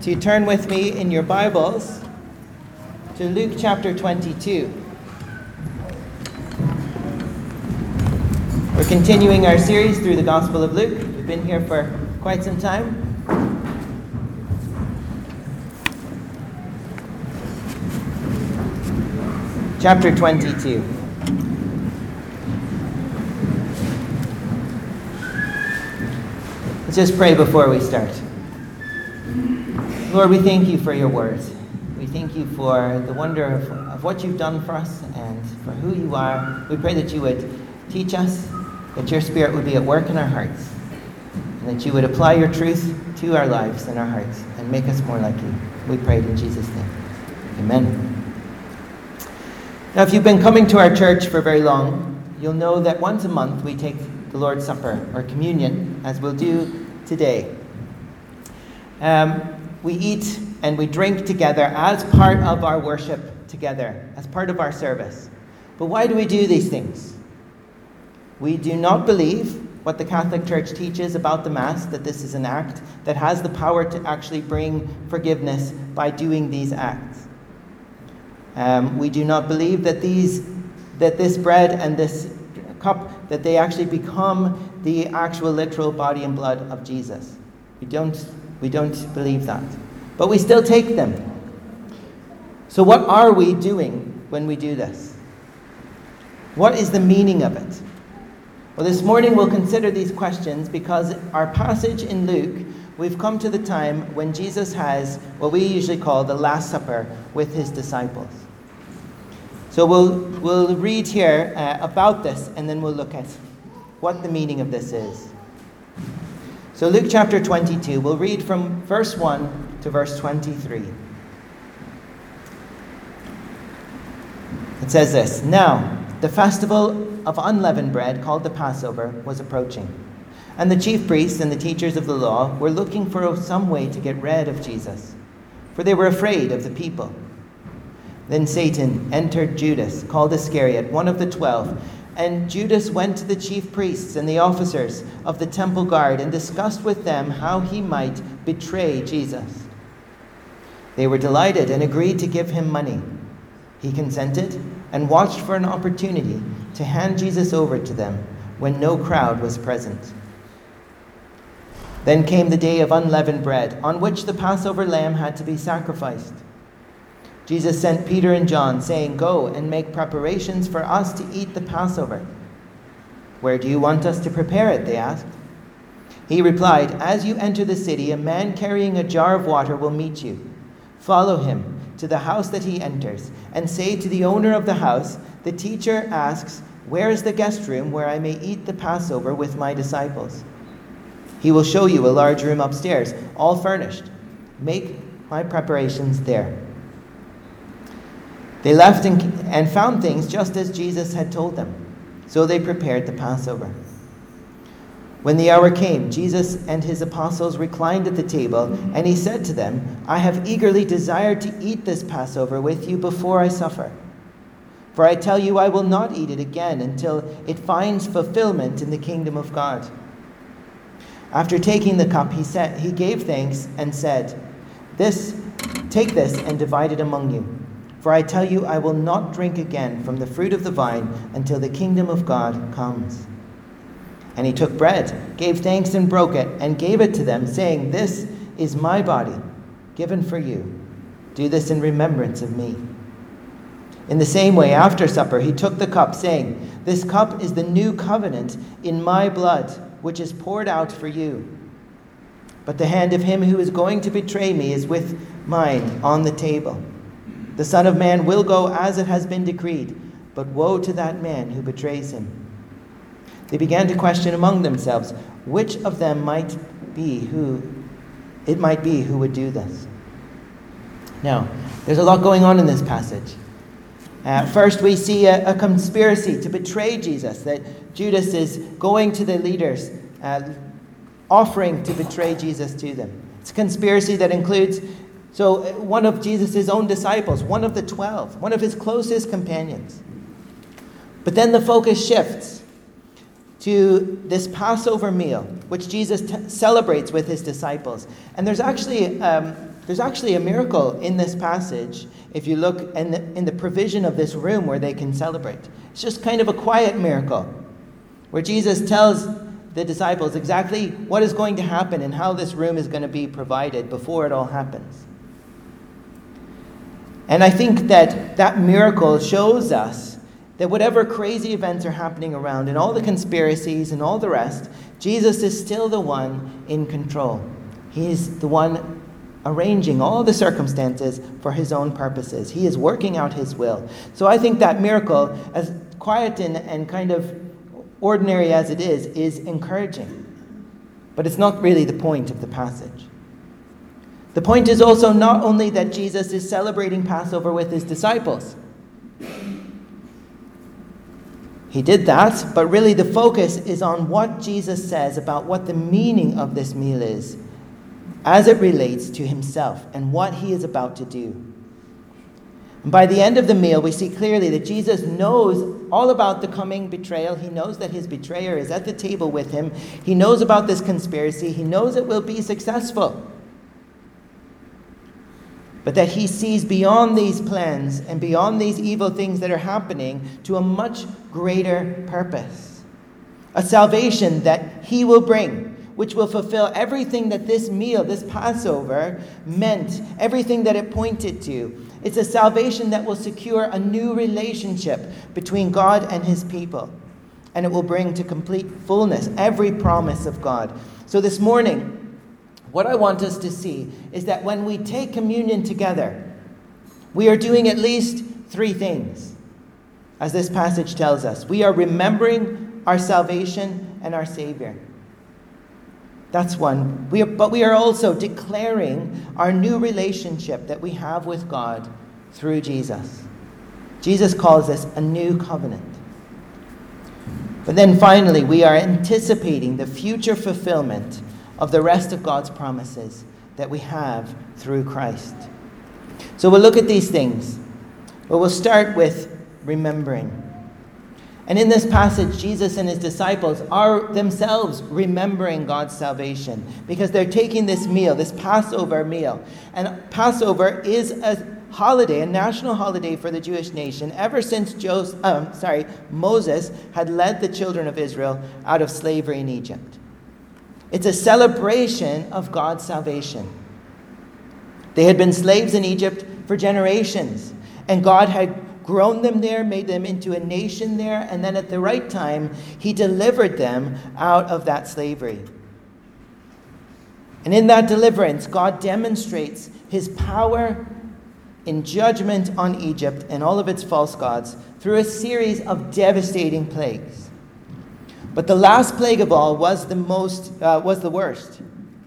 to turn with me in your Bibles to Luke chapter 22. We're continuing our series through the Gospel of Luke. We've been here for quite some time. Chapter 22. Let's just pray before we start. Lord, we thank you for your words. We thank you for the wonder of what you've done for us and for who you are. We pray that you would teach us, that your Spirit would be at work in our hearts, and that you would apply your truth to our lives and our hearts and make us more like you. We pray in Jesus' name. Amen. Now, if you've been coming to our church for very long, you'll know that once a month we take the Lord's Supper, or communion, as we'll do today. We eat and we drink together as part of our worship together, as part of our service. But why do we do these things? We do not believe what the Catholic Church teaches about the Mass, that this is an act that has the power to actually bring forgiveness by doing these acts. We do not believe that this bread and this cup, that they actually become the actual literal body and blood of Jesus. We don't believe that. But we still take them. So what are we doing when we do this? What is the meaning of it? Well, this morning we'll consider these questions because our passage in Luke, we've come to the time when Jesus has what we usually call the Last Supper with his disciples. So we'll read here about this, and then we'll look at what the meaning of this is. So Luke chapter 22, we'll read from verse 1 to verse 23. It says this: Now, the festival of unleavened bread, called the Passover, was approaching. And the chief priests and the teachers of the law were looking for some way to get rid of Jesus, for they were afraid of the people. Then Satan entered Judas, called Iscariot, one of the 12. And Judas went to the chief priests and the officers of the temple guard and discussed with them how he might betray Jesus. They were delighted and agreed to give him money. He consented and watched for an opportunity to hand Jesus over to them when no crowd was present. Then came the day of unleavened bread, on which the Passover lamb had to be sacrificed. Jesus sent Peter and John, saying, Go and make preparations for us to eat the Passover. Where do you want us to prepare it? They asked. He replied, As you enter the city, a man carrying a jar of water will meet you. Follow him to the house that he enters, and say to the owner of the house, The teacher asks, Where is the guest room where I may eat the Passover with my disciples? He will show you a large room upstairs, all furnished. Make my preparations there. They left and found things just as Jesus had told them. So they prepared the Passover. When the hour came, Jesus and his apostles reclined at the table, and he said to them, I have eagerly desired to eat this Passover with you before I suffer. For I tell you, I will not eat it again until it finds fulfillment in the kingdom of God. After taking the cup, he gave thanks and said, Take this and divide it among you. For I tell you, I will not drink again from the fruit of the vine until the kingdom of God comes. And he took bread, gave thanks and broke it, and gave it to them, saying, This is my body, given for you. Do this in remembrance of me. In the same way, after supper, he took the cup, saying, This cup is the new covenant in my blood, which is poured out for you. But the hand of him who is going to betray me is with mine on the table. The Son of Man will go as it has been decreed, but woe to that man who betrays him. They began to question among themselves which of them might be who would do this. Now, there's a lot going on in this passage. First, we see a conspiracy to betray Jesus, that Judas is going to the leaders, offering to betray Jesus to them. It's a conspiracy that includes one of Jesus' own disciples, one of the 12, one of his closest companions. But then the focus shifts to this Passover meal, which Jesus celebrates with his disciples. And there's actually there's actually a miracle in this passage if you look in the provision of this room where they can celebrate. It's just kind of a quiet miracle where Jesus tells the disciples exactly what is going to happen and how this room is going to be provided before it all happens. And I think that miracle shows us that whatever crazy events are happening around and all the conspiracies and all the rest, Jesus is still the one in control. He's the one arranging all the circumstances for his own purposes. He is working out his will. So I think that miracle, as quiet and kind of ordinary as it is encouraging. But it's not really the point of the passage. The point is also not only that Jesus is celebrating Passover with his disciples. He did that, but really the focus is on what Jesus says about what the meaning of this meal is as it relates to himself and what he is about to do. And by the end of the meal, we see clearly that Jesus knows all about the coming betrayal. He knows that his betrayer is at the table with him. He knows about this conspiracy. He knows it will be successful. But that he sees beyond these plans and beyond these evil things that are happening to a much greater purpose. A salvation that he will bring, which will fulfill everything that this meal, this Passover, meant, everything that it pointed to. It's a salvation that will secure a new relationship between God and his people. And it will bring to complete fullness every promise of God. So this morning, what I want us to see is that when we take communion together, we are doing at least three things, as this passage tells us. We are remembering our salvation and our Savior. That's one. But we are also declaring our new relationship that we have with God through Jesus. Jesus calls this a new covenant. But then finally, we are anticipating the future fulfillment of the rest of God's promises that we have through Christ. So we'll look at these things. But we'll start with remembering. And in this passage, Jesus and his disciples are themselves remembering God's salvation because they're taking this meal, this Passover meal. And Passover is a holiday, a national holiday for the Jewish nation ever since Moses had led the children of Israel out of slavery in Egypt. It's a celebration of God's salvation. They had been slaves in Egypt for generations, and God had grown them there, made them into a nation there, and then at the right time, he delivered them out of that slavery. And in that deliverance, God demonstrates his power in judgment on Egypt and all of its false gods through a series of devastating plagues. But the last plague of all was the worst.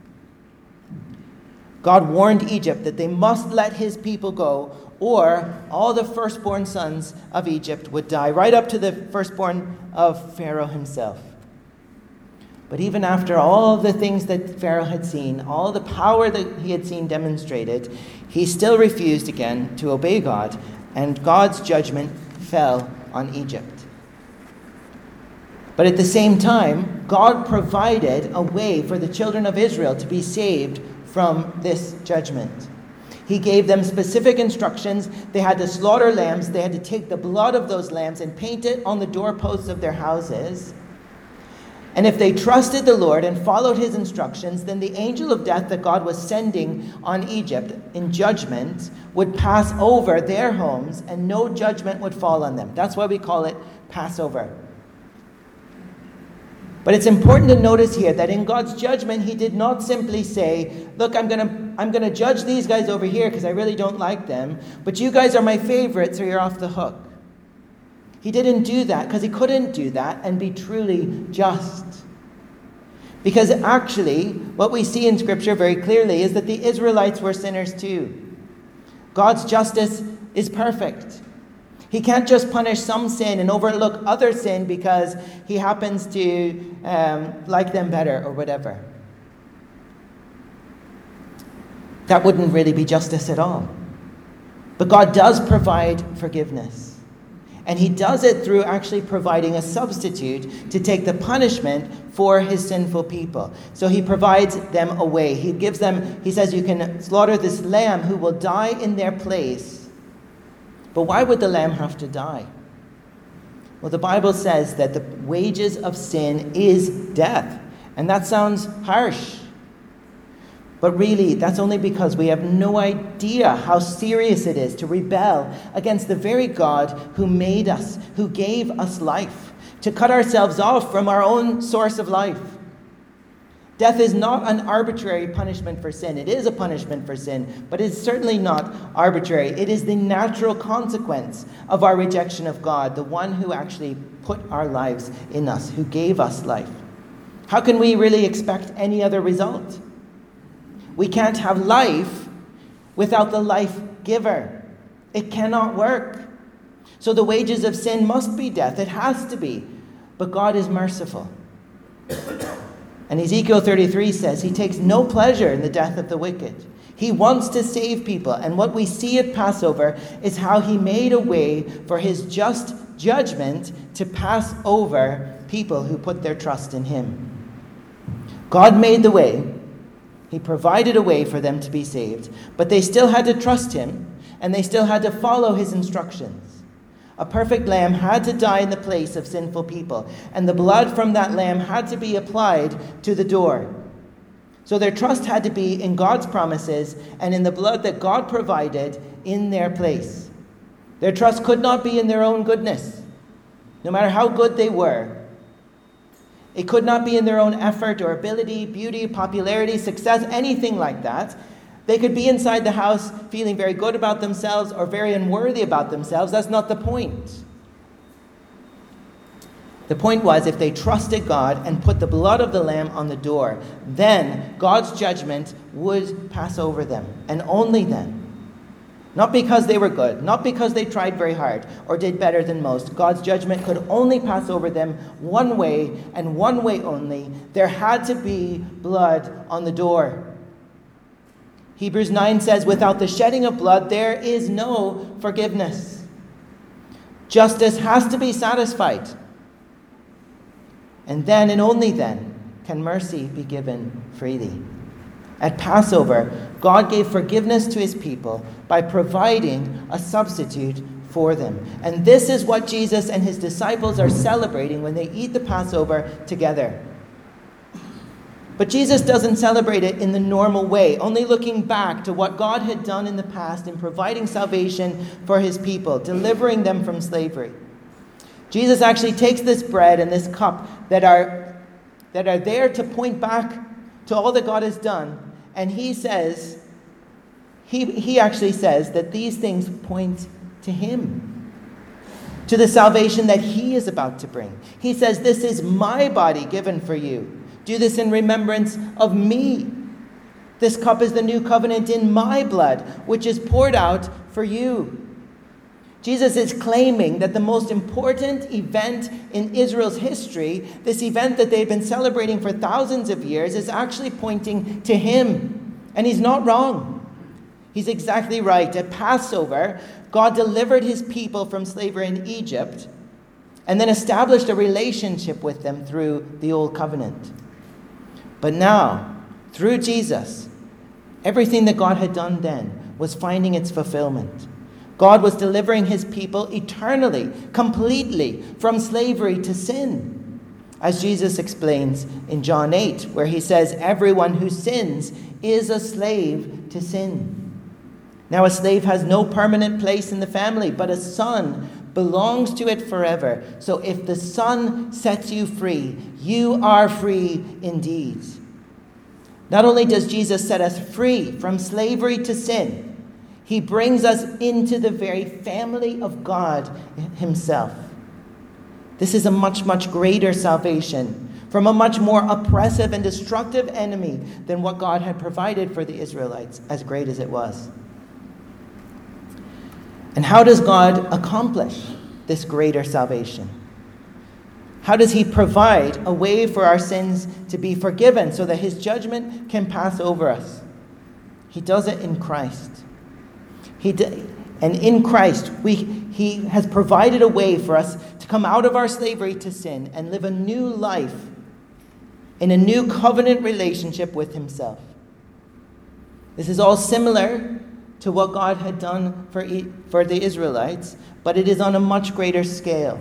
God warned Egypt that they must let his people go, or all the firstborn sons of Egypt would die, right up to the firstborn of Pharaoh himself. But even after all the things that Pharaoh had seen, all the power that he had seen demonstrated, he still refused again to obey God, and God's judgment fell on Egypt. But at the same time, God provided a way for the children of Israel to be saved from this judgment. He gave them specific instructions. They had to slaughter lambs. They had to take the blood of those lambs and paint it on the doorposts of their houses. And if they trusted the Lord and followed his instructions, then the angel of death that God was sending on Egypt in judgment would pass over their homes and no judgment would fall on them. That's why we call it Passover. But it's important to notice here that in God's judgment, he did not simply say, look, I'm going to judge these guys over here because I really don't like them, but you guys are my favorites, so you're off the hook. He didn't do that because he couldn't do that and be truly just. Because actually, what we see in Scripture very clearly is that the Israelites were sinners too. God's justice is perfect. He can't just punish some sin and overlook other sin because he happens to like them better or whatever. That wouldn't really be justice at all. But God does provide forgiveness. And he does it through actually providing a substitute to take the punishment for his sinful people. So he provides them a way. He gives them, he says, you can slaughter this lamb who will die in their place. But why would the lamb have to die? Well, the Bible says that the wages of sin is death. And that sounds harsh. But really, that's only because we have no idea how serious it is to rebel against the very God who made us, who gave us life, to cut ourselves off from our own source of life. Death is not an arbitrary punishment for sin. It is a punishment for sin, but it's certainly not arbitrary. It is the natural consequence of our rejection of God, the one who actually put our lives in us, who gave us life. How can we really expect any other result? We can't have life without the life giver. It cannot work. So the wages of sin must be death. It has to be. But God is merciful. And Ezekiel 33 says he takes no pleasure in the death of the wicked. He wants to save people. And what we see at Passover is how he made a way for his just judgment to pass over people who put their trust in him. God made the way. He provided a way for them to be saved, but they still had to trust him, and they still had to follow his instructions. A perfect lamb had to die in the place of sinful people, and the blood from that lamb had to be applied to the door. So their trust had to be in God's promises and in the blood that God provided in their place. Their trust could not be in their own goodness, no matter how good they were. It could not be in their own effort or ability, beauty, popularity, success, anything like that. They could be inside the house feeling very good about themselves or very unworthy about themselves. That's not the point. The point was, if they trusted God and put the blood of the lamb on the door, then God's judgment would pass over them, and only then. Not because they were good, not because they tried very hard or did better than most. God's judgment could only pass over them one way, and one way only. There had to be blood on the door. Hebrews 9 says, without the shedding of blood, there is no forgiveness. Justice has to be satisfied. And then, and only then, can mercy be given freely. At Passover, God gave forgiveness to his people by providing a substitute for them. And this is what Jesus and his disciples are celebrating when they eat the Passover together. But Jesus doesn't celebrate it in the normal way, only looking back to what God had done in the past in providing salvation for his people, delivering them from slavery. Jesus actually takes this bread and this cup that are there to point back to all that God has done. And he says, he actually says that these things point to him, to the salvation that he is about to bring. He says, this is my body given for you. Do this in remembrance of me. This cup is the new covenant in my blood, which is poured out for you. Jesus is claiming that the most important event in Israel's history, this event that they've been celebrating for thousands of years, is actually pointing to him. And he's not wrong. He's exactly right. At Passover, God delivered his people from slavery in Egypt and then established a relationship with them through the Old Covenant. But now, through Jesus, everything that God had done then was finding its fulfillment. God was delivering his people eternally, completely, from slavery to sin. As Jesus explains in John 8, where he says, everyone who sins is a slave to sin. Now a slave has no permanent place in the family, but a son belongs to it forever. So if the Son sets you free, you are free indeed. Not only does Jesus set us free from slavery to sin, he brings us into the very family of God himself. This is a much, much greater salvation from a much more oppressive and destructive enemy than what God had provided for the Israelites, as great as it was. And how does God accomplish this greater salvation? How does he provide a way for our sins to be forgiven so that his judgment can pass over us? He does it in Christ. And in Christ, he has provided a way for us to come out of our slavery to sin and live a new life in a new covenant relationship with himself. This is all similar to what God had done for the Israelites, but it is on a much greater scale.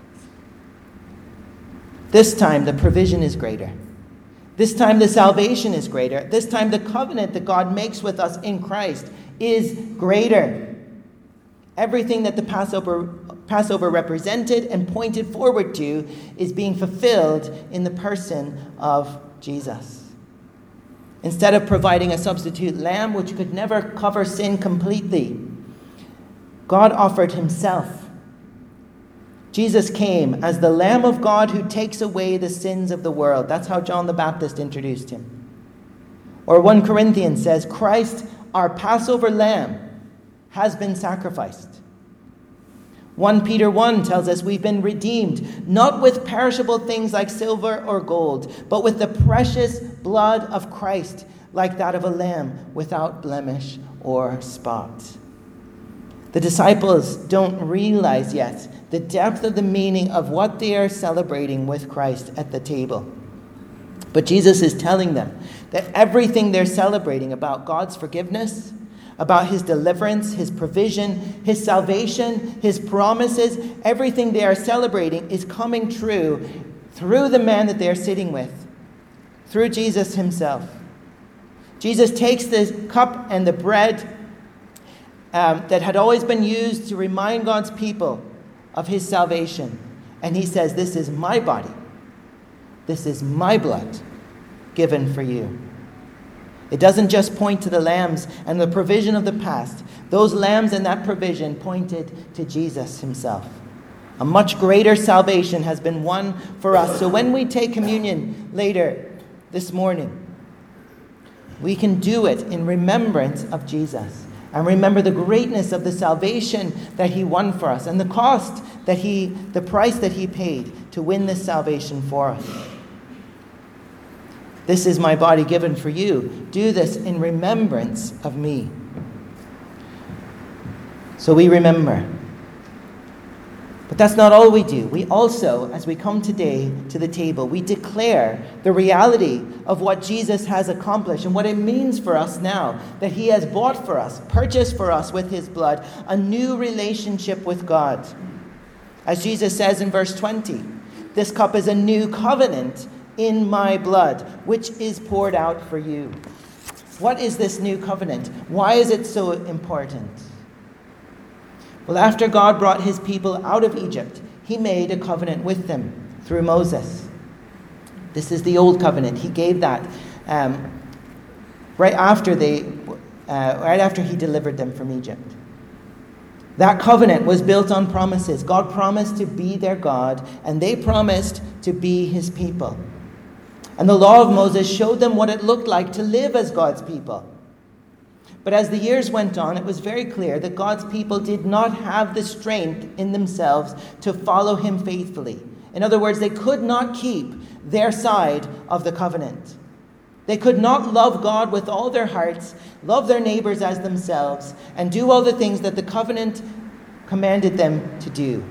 This time, the provision is greater. This time, the salvation is greater. This time, the covenant that God makes with us in Christ is greater. Everything that the Passover represented and pointed forward to is being fulfilled in the person of Jesus. Instead of providing a substitute lamb which could never cover sin completely, God offered himself. Jesus came as the Lamb of God who takes away the sins of the world. That's how John the Baptist introduced him. Or 1 Corinthians says, Christ, our Passover lamb, has been sacrificed. 1 Peter 1 tells us we've been redeemed, not with perishable things like silver or gold, but with the precious blood of Christ, like that of a lamb without blemish or spot. The disciples don't realize yet the depth of the meaning of what they are celebrating with Christ at the table. But Jesus is telling them that everything they're celebrating about God's forgiveness, about his deliverance, his provision, his salvation, his promises, everything they are celebrating is coming true through the man that they are sitting with, through Jesus himself. Jesus takes the cup and the bread that had always been used to remind God's people of his salvation. And he says, this is my body. This is my blood given for you. It doesn't just point to the lambs and the provision of the past. Those lambs and that provision pointed to Jesus himself. A much greater salvation has been won for us. So when we take communion later this morning, we can do it in remembrance of Jesus. And remember the greatness of the salvation that he won for us and the price that he paid to win this salvation for us. This is my body given for you. Do this in remembrance of me. So we remember. But that's not all we do. We also, as we come today to the table, we declare the reality of what Jesus has accomplished and what it means for us now, that he has bought for us, purchased for us with his blood, a new relationship with God. As Jesus says in verse 20, this cup is a new covenant in my blood, which is poured out for you. What is this new covenant? Why is it so important? Well, after God brought his people out of Egypt, he made a covenant with them through Moses. This is the old covenant. He gave that right after he delivered them from Egypt. That covenant was built on promises. God promised to be their God, and they promised to be his people. And the law of Moses showed them what it looked like to live as God's people. But as the years went on, it was very clear that God's people did not have the strength in themselves to follow him faithfully. In other words, they could not keep their side of the covenant. They could not love God with all their hearts, love their neighbors as themselves, and do all the things that the covenant commanded them to do.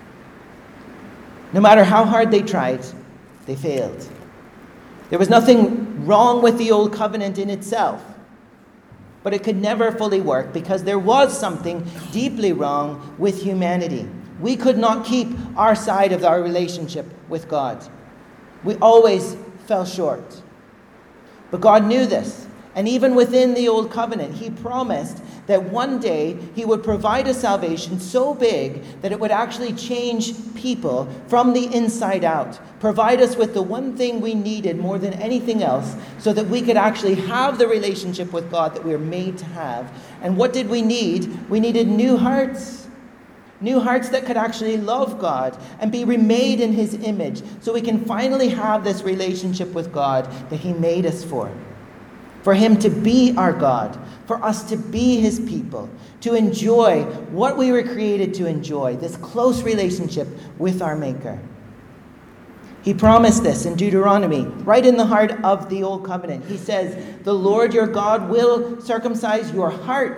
No matter how hard they tried, they failed. There was nothing wrong with the old covenant in itself, but it could never fully work because there was something deeply wrong with humanity. We could not keep our side of our relationship with God. We always fell short. But God knew this, and even within the old covenant, he promised that one day he would provide a salvation so big that it would actually change people from the inside out, provide us with the one thing we needed more than anything else so that we could actually have the relationship with God that we were made to have. And what did we need? We needed new hearts. New hearts that could actually love God and be remade in his image so we can finally have this relationship with God that he made us for. For him to be our God, for us to be his people, to enjoy what we were created to enjoy, this close relationship with our Maker. He promised this in Deuteronomy, right in the heart of the Old Covenant. He says, the Lord your God will circumcise your hearts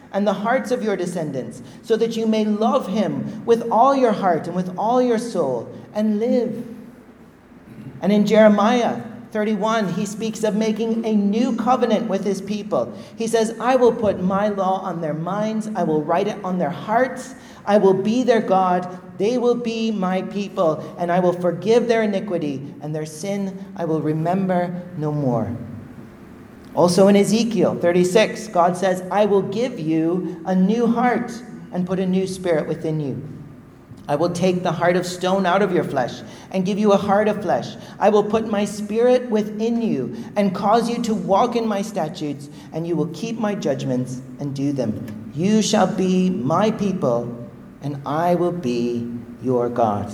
and the hearts of your descendants, so that you may love him with all your heart and with all your soul and live. And in Jeremiah 31, he speaks of making a new covenant with his people. He says, I will put my law on their minds. I will write it on their hearts. I will be their God. They will be my people, and I will forgive their iniquity, and their sin I will remember no more. Also in Ezekiel 36, God says, I will give you a new heart and put a new spirit within you. I will take the heart of stone out of your flesh and give you a heart of flesh. I will put my spirit within you and cause you to walk in my statutes, and you will keep my judgments and do them. You shall be my people, and I will be your God.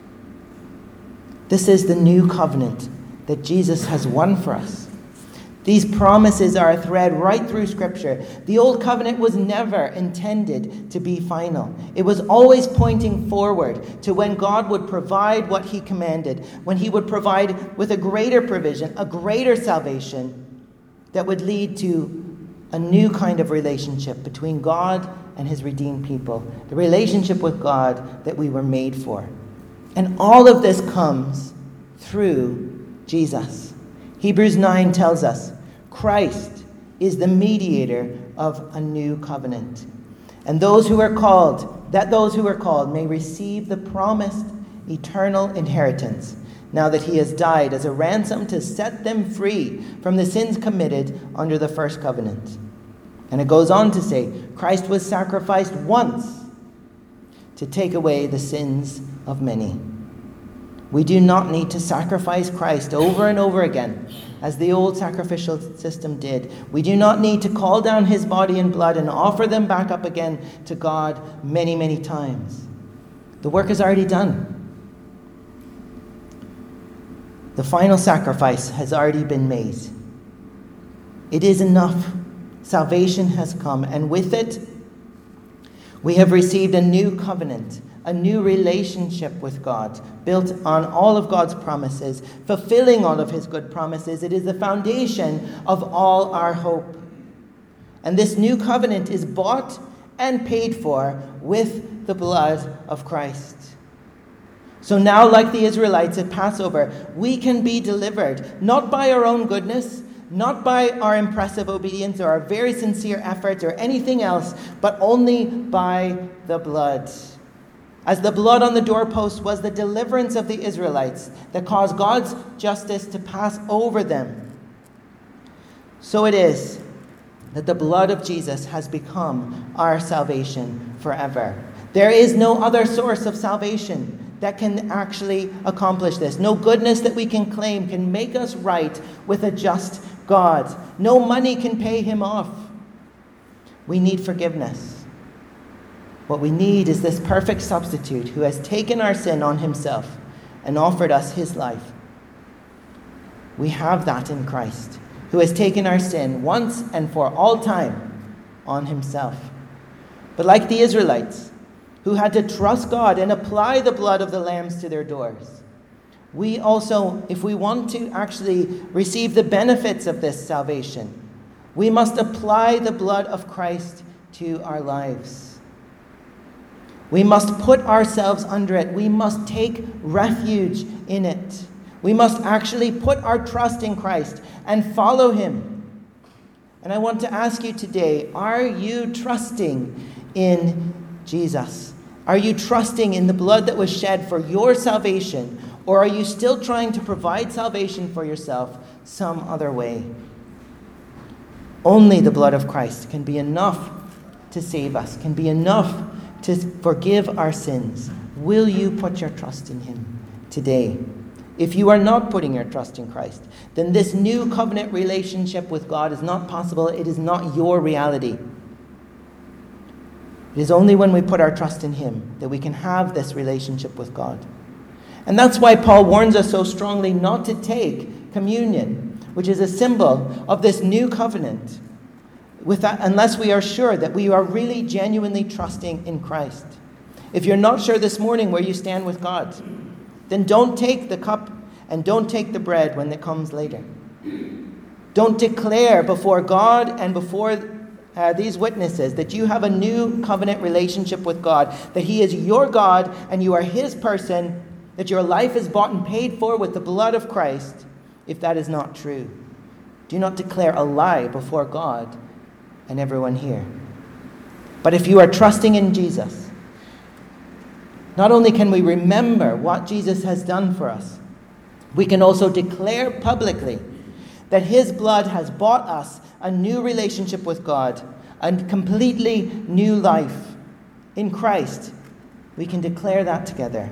This is the new covenant that Jesus has won for us. These promises are a thread right through Scripture. The old covenant was never intended to be final. It was always pointing forward to when God would provide what he commanded, when he would provide with a greater provision, a greater salvation that would lead to a new kind of relationship between God and his redeemed people, the relationship with God that we were made for. And all of this comes through Jesus. Hebrews 9 tells us, Christ is the mediator of a new covenant. And those who are called may receive the promised eternal inheritance, now that he has died as a ransom to set them free from the sins committed under the first covenant. And it goes on to say, Christ was sacrificed once to take away the sins of many. We do not need to sacrifice Christ over and over again, as the old sacrificial system did. We do not need to call down his body and blood and offer them back up again to God many, many times. The work is already done. The final sacrifice has already been made. It is enough. Salvation has come, and with it, we have received a new covenant, a new relationship with God, built on all of God's promises, fulfilling all of his good promises. It is the foundation of all our hope. And this new covenant is bought and paid for with the blood of Christ. So now, like the Israelites at Passover, we can be delivered, not by our own goodness, not by our impressive obedience or our very sincere efforts or anything else, but only by the blood. As the blood on the doorpost was the deliverance of the Israelites that caused God's justice to pass over them, so it is that the blood of Jesus has become our salvation forever. There is no other source of salvation that can actually accomplish this. No goodness that we can claim can make us right with a just God. No money can pay him off. We need forgiveness. What we need is this perfect substitute who has taken our sin on himself and offered us his life. We have that in Christ, who has taken our sin once and for all time on himself. But like the Israelites, who had to trust God and apply the blood of the lambs to their doors, we also, if we want to actually receive the benefits of this salvation, we must apply the blood of Christ to our lives. We must put ourselves under it. We must take refuge in it. We must actually put our trust in Christ and follow him. And I want to ask you today, are you trusting in Jesus? Are you trusting in the blood that was shed for your salvation? Or are you still trying to provide salvation for yourself some other way? Only the blood of Christ can be enough to save us, can be enough to forgive our sins. Will you put your trust in him today? If you are not putting your trust in Christ, then this new covenant relationship with God is not possible. It is not your reality. It is only when we put our trust in him that we can have this relationship with God. And that's why Paul warns us so strongly not to take communion, which is a symbol of this new covenant, unless we are sure that we are really genuinely trusting in Christ. If you're not sure this morning where you stand with God, then don't take the cup and don't take the bread when it comes later. Don't declare before God and before these witnesses that you have a new covenant relationship with God, that he is your God and you are his person, that your life is bought and paid for with the blood of Christ, if that is not true, do not declare a lie before God and everyone here. But if you are trusting in Jesus, not only can we remember what Jesus has done for us, we can also declare publicly that his blood has bought us a new relationship with God, a completely new life in Christ. We can declare that together.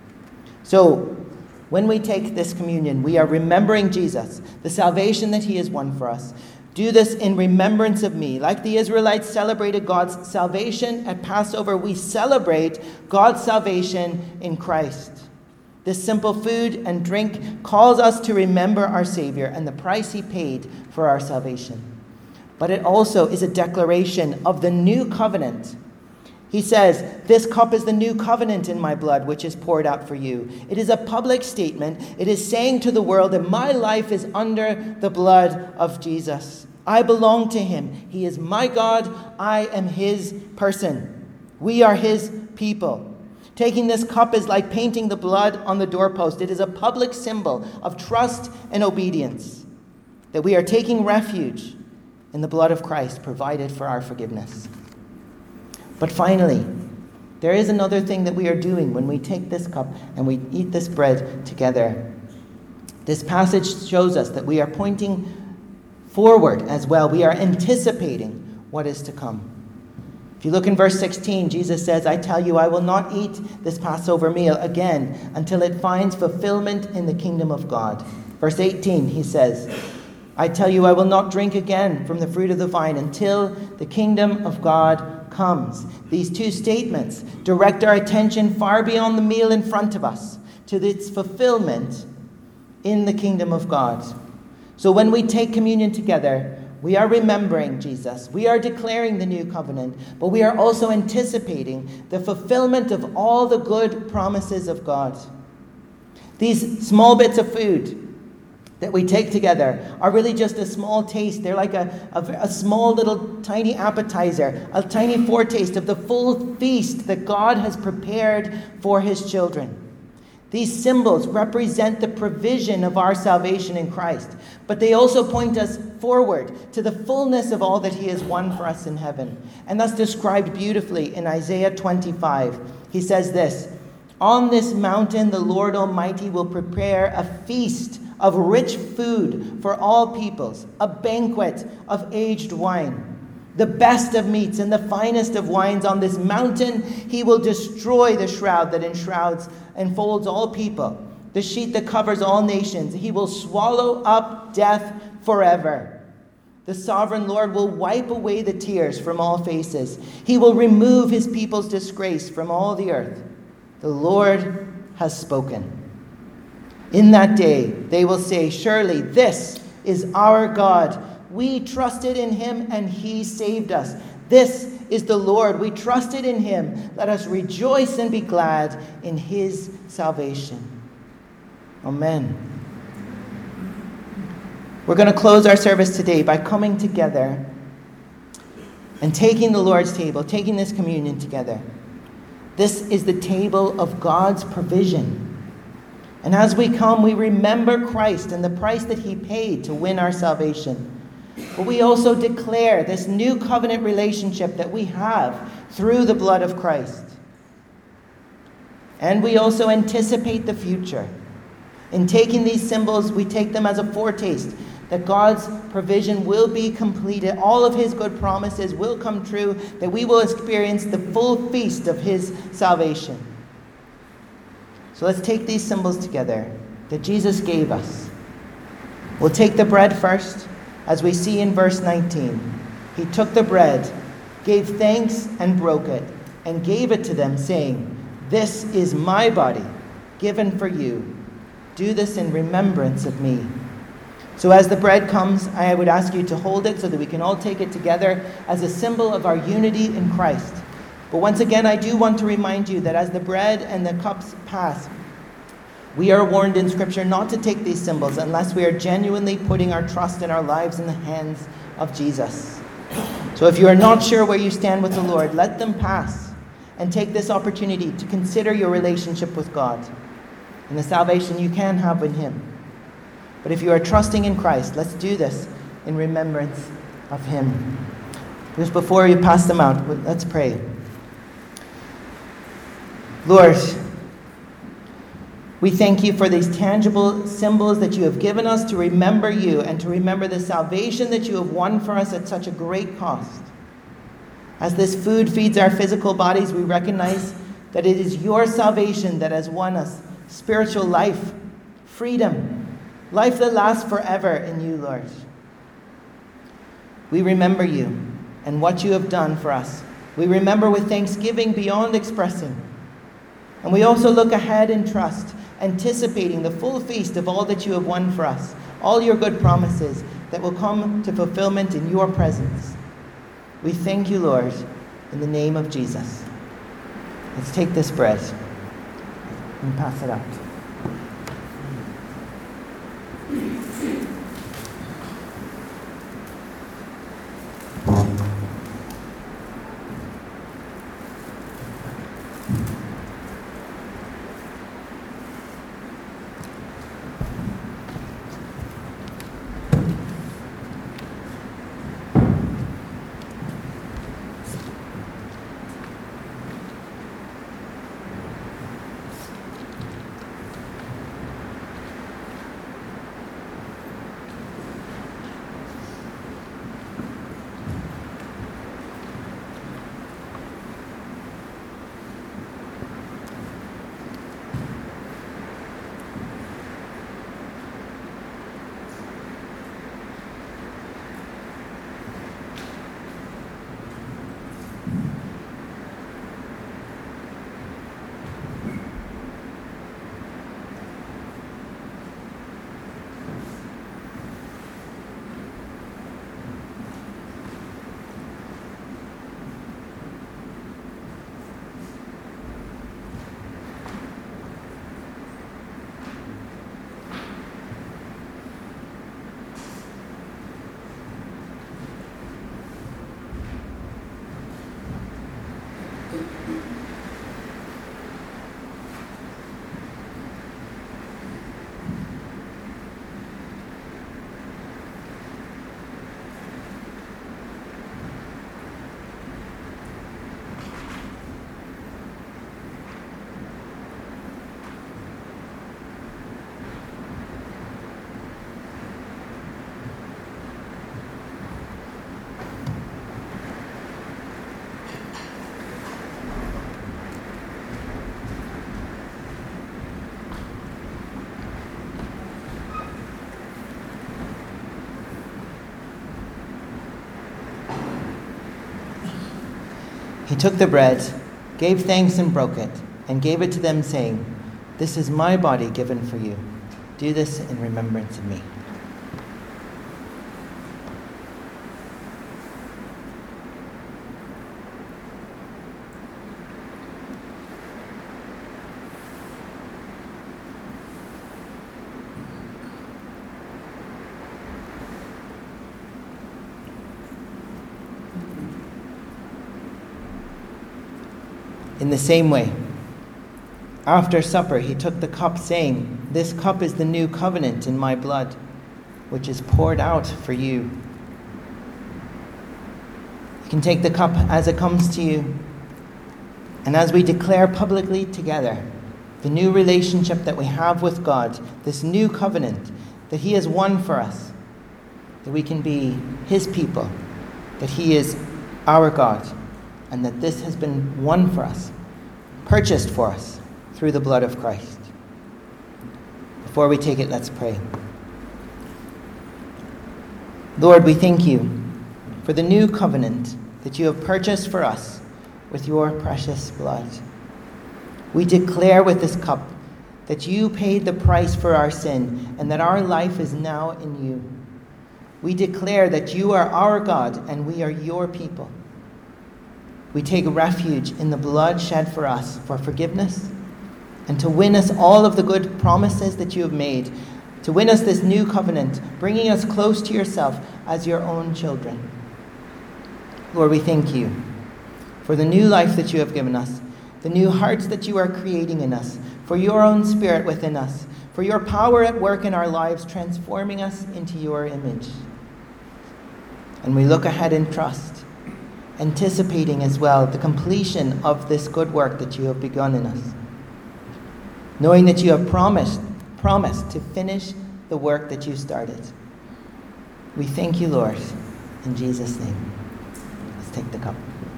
So, when we take this communion, we are remembering Jesus, the salvation that he has won for us. Do this in remembrance of me. Like the Israelites celebrated God's salvation at Passover, we celebrate God's salvation in Christ. This simple food and drink calls us to remember our Savior and the price he paid for our salvation. But it also is a declaration of the new covenant. He says, "This cup is the new covenant in my blood, which is poured out for you." It is a public statement. It is saying to the world that my life is under the blood of Jesus. I belong to him. He is my God. I am his person. We are his people. Taking this cup is like painting the blood on the doorpost. It is a public symbol of trust and obedience, that we are taking refuge in the blood of Christ provided for our forgiveness. But finally, there is another thing that we are doing when we take this cup and we eat this bread together. This passage shows us that we are pointing forward as well. We are anticipating what is to come. If you look in verse 16, Jesus says, "I tell you, I will not eat this Passover meal again until it finds fulfillment in the kingdom of God." Verse 18, he says, "I tell you, I will not drink again from the fruit of the vine until the kingdom of God comes." These two statements direct our attention far beyond the meal in front of us to its fulfillment in the kingdom of God. So when we take communion together, we are remembering Jesus. We are declaring the new covenant, but we are also anticipating the fulfillment of all the good promises of God. These small bits of food that we take together are really just a small taste. They're like a small little tiny appetizer, a tiny foretaste of the full feast that God has prepared for his children. These symbols represent the provision of our salvation in Christ, but they also point us forward to the fullness of all that he has won for us in heaven. And that's described beautifully in Isaiah 25. He says this, "On this mountain the Lord Almighty will prepare a feast of rich food for all peoples, a banquet of aged wine, the best of meats and the finest of wines. On this mountain he will destroy the shroud that enfolds all people, the sheet that covers all nations. He will swallow up death forever. The sovereign Lord will wipe away the tears from all faces. He will remove his people's disgrace from all the earth. The Lord has spoken. In that day they will say, 'Surely this is our God. We trusted in him and he saved us. This is the Lord. We trusted in him. Let us rejoice and be glad in his salvation.'" Amen. We're going to close our service today by coming together and taking the Lord's table, taking this communion together. This is the table of God's provision. And as we come, we remember Christ and the price that he paid to win our salvation. But we also declare this new covenant relationship that we have through the blood of Christ. And we also anticipate the future. In taking these symbols, we take them as a foretaste that God's provision will be completed. All of his good promises will come true, that we will experience the full feast of his salvation. So let's take these symbols together that Jesus gave us. We'll take the bread first, as we see in verse 19. He took the bread, gave thanks and broke it, and gave it to them, saying, "This is my body, given for you. Do this in remembrance of me." So as the bread comes, I would ask you to hold it so that we can all take it together as a symbol of our unity in Christ. But once again, I do want to remind you that as the bread and the cups pass, we are warned in Scripture not to take these symbols unless we are genuinely putting our trust in our lives in the hands of Jesus. So if you are not sure where you stand with the Lord, let them pass and take this opportunity to consider your relationship with God and the salvation you can have in Him. But if you are trusting in Christ, let's do this in remembrance of Him. Just before you pass them out, let's pray. Lord, we thank you for these tangible symbols that you have given us to remember you and to remember the salvation that you have won for us at such a great cost. As this food feeds our physical bodies, we recognize that it is your salvation that has won us spiritual life, freedom, life that lasts forever in you, Lord. We remember you and what you have done for us. We remember with thanksgiving beyond expressing. And we also look ahead in trust, anticipating the full feast of all that you have won for us, all your good promises that will come to fulfillment in your presence. We thank you, Lord, in the name of Jesus. Let's take this bread and pass it out. He took the bread, gave thanks and broke it, and gave it to them, saying, "This is my body given for you. Do this in remembrance of me." In the same way, after supper, he took the cup, saying, "This cup is the new covenant in my blood, which is poured out for you." You can take the cup as it comes to you, and as we declare publicly together the new relationship that we have with God, this new covenant that He has won for us, that we can be His people, that He is our God, and that this has been won for us, purchased for us through the blood of Christ. Before we take it, let's pray. Lord, we thank you for the new covenant that you have purchased for us with your precious blood. We declare with this cup that you paid the price for our sin and that our life is now in you. We declare that you are our God and we are your people. We take refuge in the blood shed for us for forgiveness and to win us all of the good promises that you have made, to win us this new covenant, bringing us close to yourself as your own children. Lord, we thank you for the new life that you have given us, the new hearts that you are creating in us, for your own Spirit within us, for your power at work in our lives, transforming us into your image. And we look ahead in trust, anticipating as well the completion of this good work that you have begun in us, knowing that you have promised to finish the work that you started. We thank you, Lord, in Jesus' name. Let's take the cup.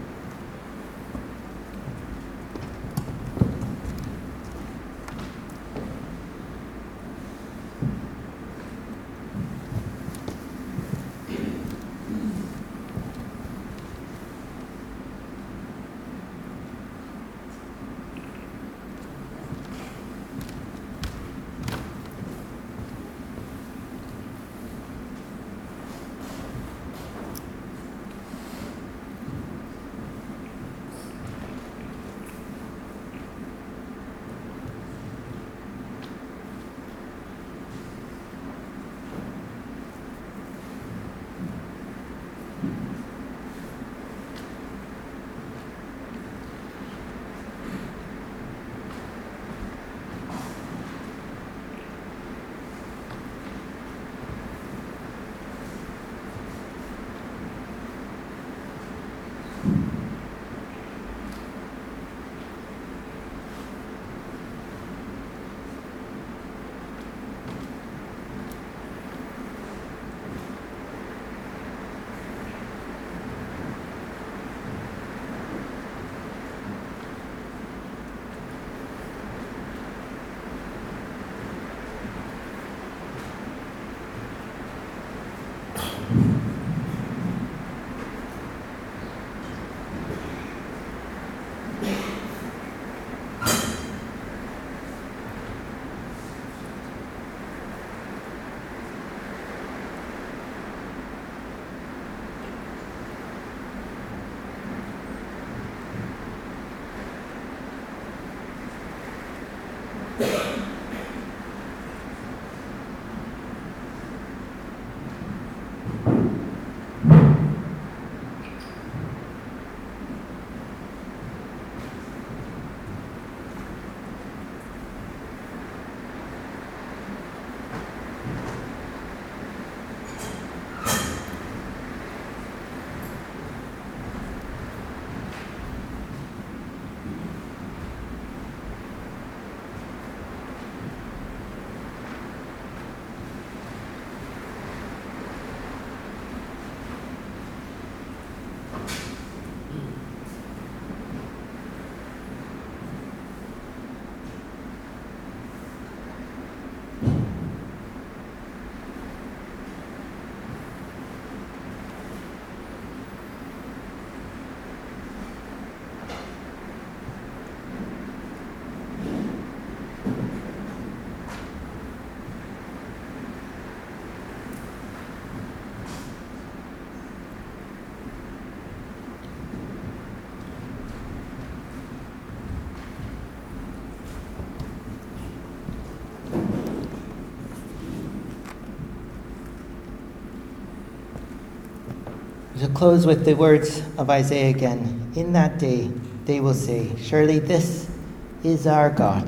To close with the words of Isaiah again. In that day, they will say, surely this is our God.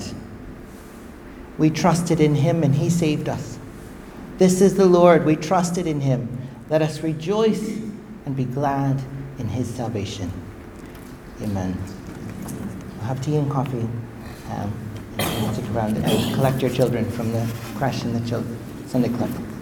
We trusted in him and he saved us. This is the Lord. We trusted in him. Let us rejoice and be glad in his salvation. Amen. We'll have tea and coffee. And stick around and collect your children from the crash in the Sunday club.